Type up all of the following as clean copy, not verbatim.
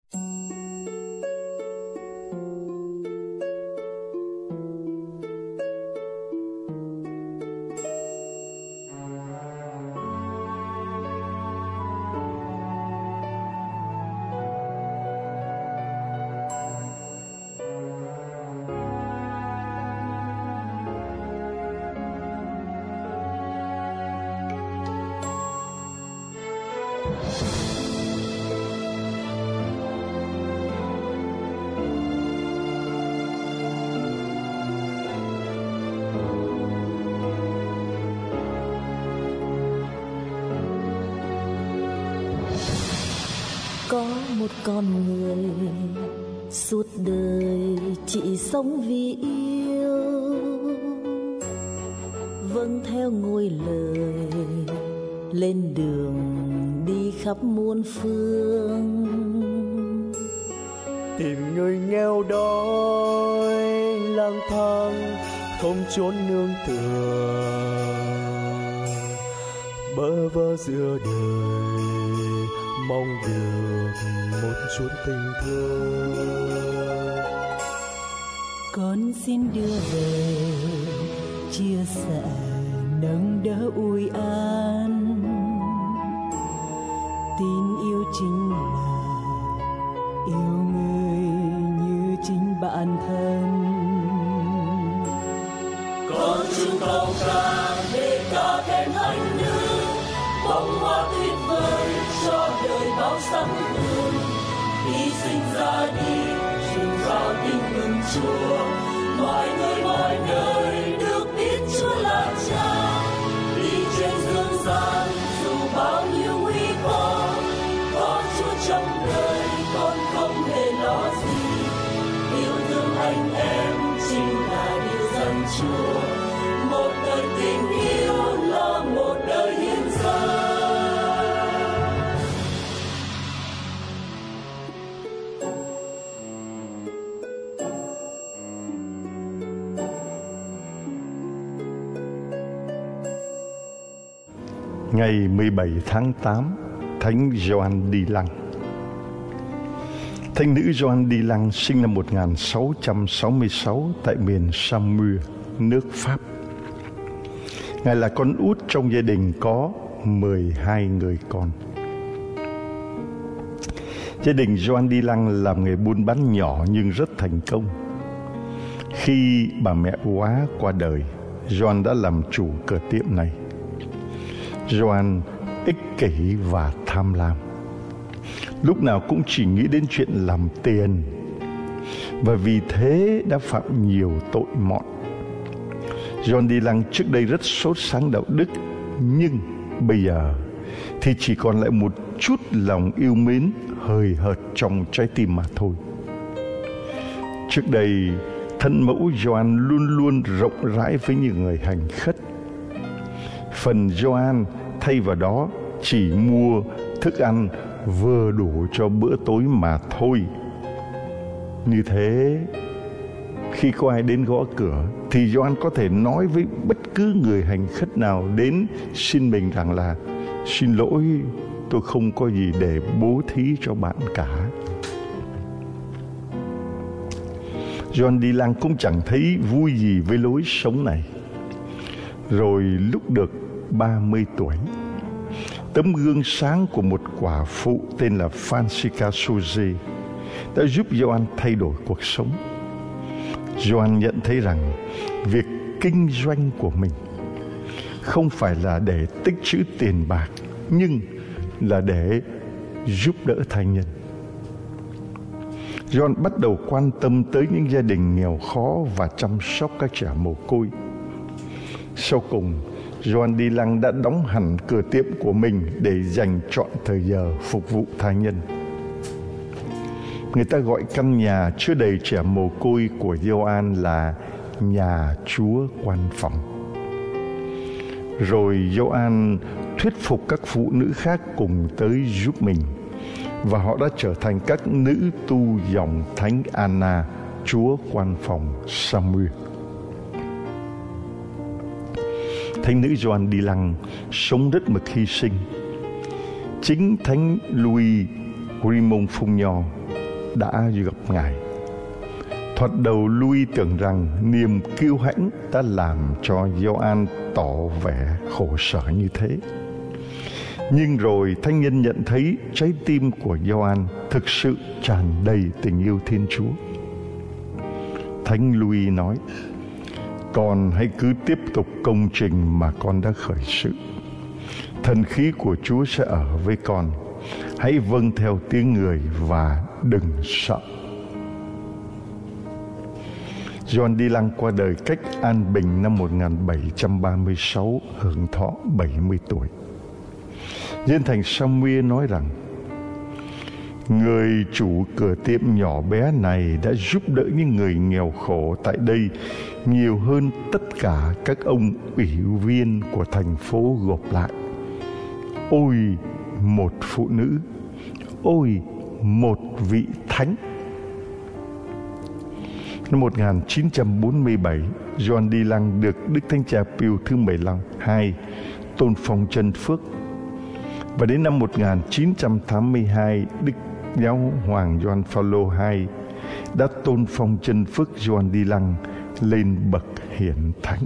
Có một con người suốt đời chỉ sống vì yêu, vâng theo ngôi lời lên đường đi khắp muôn phương, tìm người nghèo đói lang thang không chốn nương tựa, bơ vơ giữa đời mong được một chút tình thương. Con xin đưa về chia sẻ nâng đỡ ủi an, tin yêu chính là yêu người như chính bản thân. Con chung cao ca để ca thêm hạnh đức, bông hoa tuyệt vời cho đời bao sắc hương. Hy sinh ra đi truyền giao tin mừng Chúa, mọi người mọi nơi được biết Chúa là Cha. Đi trên dương gian dù bao nhiêu nguy khó, có Chúa trong đời con không hề lo gì. Yêu thương anh em chính là điều dân Chúa, một đời tình yêu là một đời hiến dâng. Ngày 17 tháng 8, Thánh Gioan Đi Lăng. Thánh nữ Gioan Đi Lăng sinh năm 1666 tại miền Saumur, nước Pháp. Ngài là con út trong gia đình có 12 người con. Gia đình Gioan Đi Lăng làm nghề buôn bán nhỏ nhưng rất thành công. Khi bà mẹ Quá qua đời, Gioan đã làm chủ cửa tiệm này. Gioan ích kỷ và tham lam, lúc nào cũng chỉ nghĩ đến chuyện làm tiền, và vì thế đã phạm nhiều tội mọn. Gioan Đi Lăng trước đây rất sốt sáng đạo đức, nhưng bây giờ thì chỉ còn lại một chút lòng yêu mến hời hợt trong trái tim mà thôi. Trước đây, thân mẫu Gioan luôn luôn rộng rãi với những người hành khất. Phần Gioan thay vào đó chỉ mua thức ăn vừa đủ cho bữa tối mà thôi. Như thế, khi có ai đến gõ cửa thì Gioan có thể nói với bất cứ người hành khất nào đến xin mình rằng là: xin lỗi, tôi không có gì để bố thí cho bạn cả. Gioan Đi Lăng cũng chẳng thấy vui gì với lối sống này. Rồi lúc được 30 tuổi, tấm gương sáng của một quả phụ tên là Francisca Suze đã giúp Gioan thay đổi cuộc sống. Gioan nhận thấy rằng việc kinh doanh của mình không phải là để tích trữ tiền bạc, nhưng là để giúp đỡ tha nhân. Gioan bắt đầu quan tâm tới những gia đình nghèo khó và chăm sóc các trẻ mồ côi. Sau cùng, Gioan Đi Lăng đã đóng hẳn cửa tiệm của mình để dành trọn thời giờ phục vụ tha nhân. Người ta gọi căn nhà chứa đầy trẻ mồ côi của Gioan là nhà Chúa Quan Phòng. Rồi Gioan thuyết phục các phụ nữ khác cùng tới giúp mình, và họ đã trở thành các nữ tu dòng Thánh Anna, Chúa Quan Phòng Saumur. Thánh nữ Gioan Đi Lăng sống rất mực hy sinh. Chính Thánh Louis Grimond Phung Nho đã gặp Ngài. Thoạt đầu Louis tưởng rằng niềm kiêu hãnh đã làm cho Gioan tỏ vẻ khổ sở như thế. Nhưng rồi thánh nhân nhận thấy trái tim của Gioan thực sự tràn đầy tình yêu Thiên Chúa. Thánh Louis nói: con hãy cứ tiếp tục công trình mà con đã khởi sự. Thần khí của Chúa sẽ ở với con. Hãy vâng theo tiếng người và đừng sợ. Gioan Đi Lăng qua đời cách an bình năm 1736, hưởng thọ 70 tuổi. Dân thành Samuel nói rằng: người chủ cửa tiệm nhỏ bé này đã giúp đỡ những người nghèo khổ tại đây nhiều hơn tất cả các ông ủy viên của thành phố gộp lại. Ôi một phụ nữ, ôi một vị thánh. Năm 1947, Gioan Đi Lăng được Đức Thánh Cha Pius thứ 15 tôn phong chân phước. Và đến năm 1982, Đức Giáo Hoàng Gioan Phaolô II đã tôn phong chân phước Gioan Đi Lăng lên bậc hiển thánh.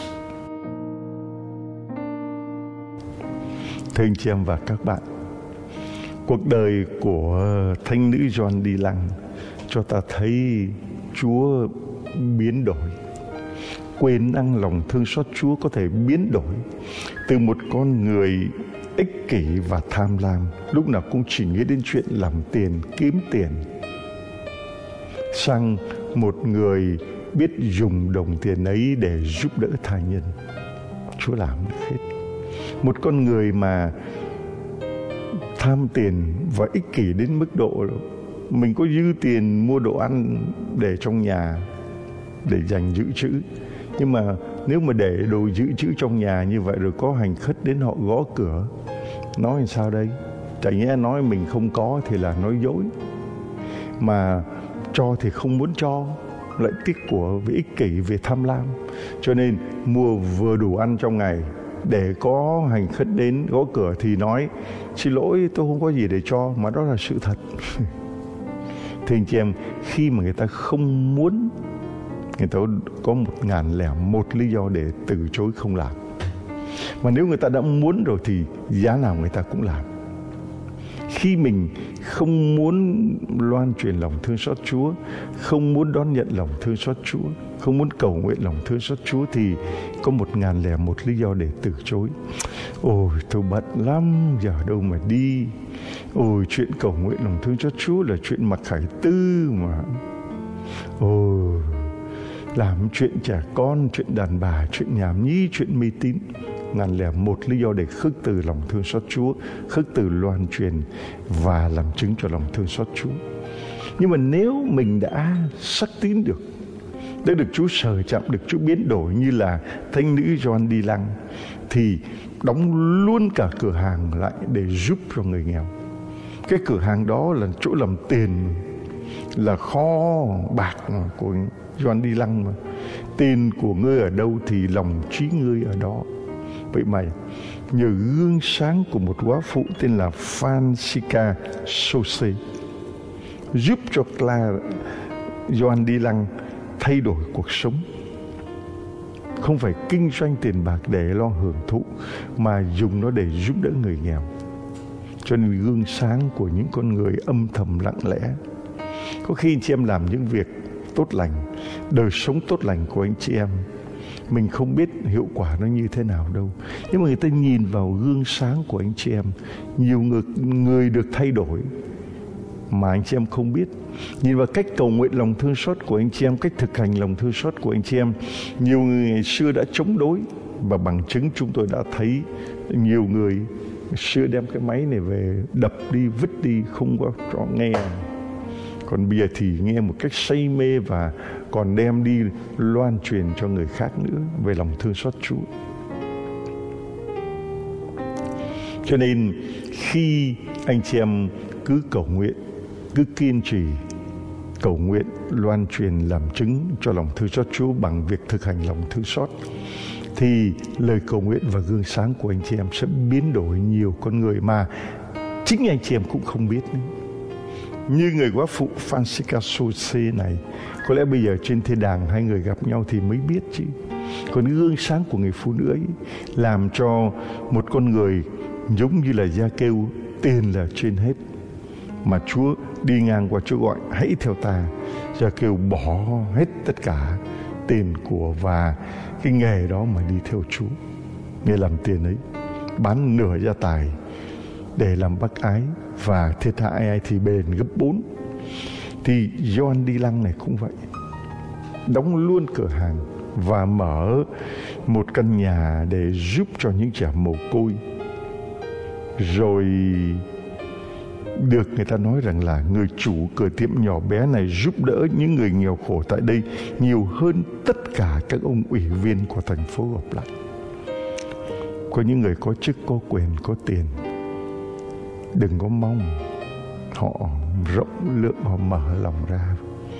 Thưa anh chị em và các bạn, cuộc đời của thánh nữ Gioan Đi Lăng cho ta thấy Chúa biến đổi. Quyền năng lòng thương xót Chúa có thể biến đổi từ một con người ích kỷ và tham lam, lúc nào cũng chỉ nghĩ đến chuyện làm tiền, kiếm tiền, sang một người biết dùng đồng tiền ấy để giúp đỡ tha nhân. Chúa làm được hết. Một con người mà tham tiền và ích kỷ đến mức độ mình có dư tiền mua đồ ăn để trong nhà để dành dự trữ, nhưng mà nếu mà để đồ dự trữ trong nhà như vậy rồi có hành khất đến họ gõ cửa, nói làm sao đây? Chả nhẽ nói mình không có thì là nói dối, mà cho thì không muốn cho, lại tiếc của vì ích kỷ, vì tham lam, cho nên mua vừa đủ ăn trong ngày để có hành khất đến gõ cửa thì nói xin lỗi tôi không có gì để cho, mà đó là sự thật. Thì anh chị em, khi mà người ta không muốn, người ta có 1001 lý do để từ chối không làm. Mà nếu người ta đã muốn rồi thì giá nào người ta cũng làm. Khi mình không muốn loan truyền lòng thương xót Chúa, không muốn đón nhận lòng thương xót Chúa, không muốn cầu nguyện lòng thương xót Chúa thì có 1001 lý do để từ chối. Ôi tôi bận lắm, giờ đâu mà đi. Ôi chuyện cầu nguyện lòng thương xót Chúa là chuyện mặc khải tư mà. Ôi làm chuyện trẻ con, chuyện đàn bà, chuyện nhảm nhí, chuyện mê tín. 1001 lý do để khước từ lòng thương xót Chúa, khước từ loan truyền và làm chứng cho lòng thương xót Chúa. Nhưng mà nếu mình đã sắc tín được, đã được Chúa sờ chạm, được Chúa biến đổi như là thánh nữ Gioan Đi Lăng, thì đóng luôn cả cửa hàng lại để giúp cho người nghèo. Cái cửa hàng đó là chỗ làm tiền, là kho bạc của Gioan Đi Lăng mà. Tiền của ngươi ở đâu thì lòng trí ngươi ở đó. Vậy mà nhờ gương sáng của một góa phụ tên là Francisca Sose giúp cho Gioan Đi Lăng thay đổi cuộc sống. Không phải kinh doanh tiền bạc để lo hưởng thụ, mà dùng nó để giúp đỡ người nghèo. Cho nên gương sáng của những con người âm thầm lặng lẽ. Có khi anh chị em làm những việc tốt lành, đời sống tốt lành của anh chị em, mình không biết hiệu quả nó như thế nào đâu. Nhưng mà người ta nhìn vào gương sáng của anh chị em, nhiều người được thay đổi mà anh chị em không biết. Nhìn vào cách cầu nguyện lòng thương xót của anh chị em, cách thực hành lòng thương xót của anh chị em, nhiều người ngày xưa đã chống đối, và bằng chứng chúng tôi đã thấy nhiều người xưa đem cái máy này về đập đi, vứt đi, không có cho nghe. Còn bây giờ thì nghe một cách say mê và còn đem đi loan truyền cho người khác nữa về lòng thương xót Chúa. Cho nên khi anh chị em cứ cầu nguyện, cứ kiên trì cầu nguyện, loan truyền, làm chứng cho lòng thương xót Chúa bằng việc thực hành lòng thương xót, thì lời cầu nguyện và gương sáng của anh chị em sẽ biến đổi nhiều con người mà chính anh chị em cũng không biết nữa. như người góa phụ Francisca Sose này, có lẽ bây giờ trên thiên đàng hai người gặp nhau thì mới biết chứ. Còn cái gương sáng của người phụ nữ ấy làm cho một con người giống như là Gia Kêu, tiền là trên hết. Mà Chúa đi ngang qua, Chúa gọi hãy theo ta. Gia Kêu bỏ hết tất cả tiền của và cái nghề đó mà đi theo Chúa. Nghề làm tiền ấy, bán nửa gia tài để làm bác ái, và thiệt hại ai thì bền gấp 4. Thì Gioan đi lăng này cũng vậy, đóng luôn cửa hàng và mở một căn nhà để giúp cho những trẻ mồ côi. Rồi được người ta nói rằng là người chủ cửa tiệm nhỏ bé này giúp đỡ những người nghèo khổ tại đây nhiều hơn tất cả các ông ủy viên của thành phố gộp lại. Có những người có chức, có quyền, có tiền, đừng có mong. Họ rộng lượng, họ mở lòng ra.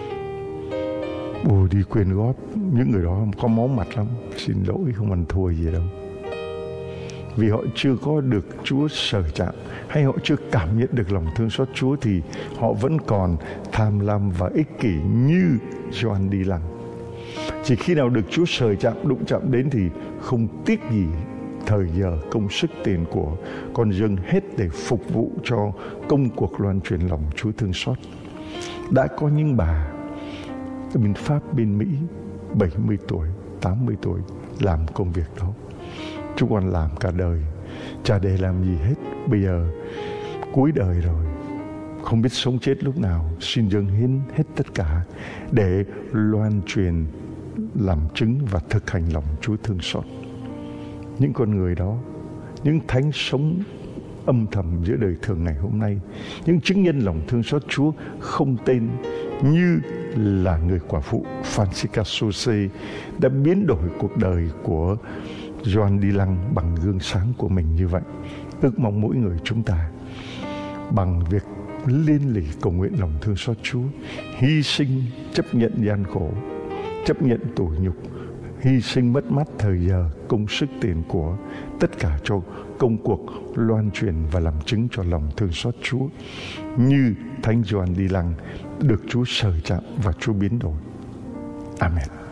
Đi quyên góp, những người đó có máu mặt lắm. Xin lỗi, không ăn thua gì đâu. Vì họ chưa có được Chúa sờ chạm, hay họ chưa cảm nhận được lòng thương xót Chúa, thì họ vẫn còn tham lam và ích kỷ như Gioan đi lăng. Chỉ khi nào được Chúa sờ chạm, đụng chạm đến thì không tiếc gì thời giờ, công sức, tiền của, con dâng hết để phục vụ cho công cuộc loan truyền lòng Chúa thương xót. Đã có những bà ở bên Pháp, bên Mỹ 70 tuổi, 80 tuổi làm công việc đó. Chúng con làm cả đời, chả để làm gì hết. Bây giờ cuối đời rồi, không biết sống chết lúc nào, xin dâng hiến hết tất cả để loan truyền, làm chứng và thực hành lòng Chúa thương xót. Những con người đó, những thánh sống âm thầm giữa đời thường ngày hôm nay, những chứng nhân lòng thương xót Chúa không tên, như là người quả phụ Francisca Sose đã biến đổi cuộc đời của Gioan đi lăng bằng gương sáng của mình như vậy. Ước mong mỗi người chúng ta bằng việc liên lỉ cầu nguyện lòng thương xót Chúa, hy sinh, chấp nhận gian khổ, chấp nhận tủi nhục, hy sinh mất mát thời giờ, công sức, tiền của, tất cả cho công cuộc loan truyền và làm chứng cho lòng thương xót Chúa, như Thánh Gioan đi lăng được Chúa sờ chạm và Chúa biến đổi. Amen.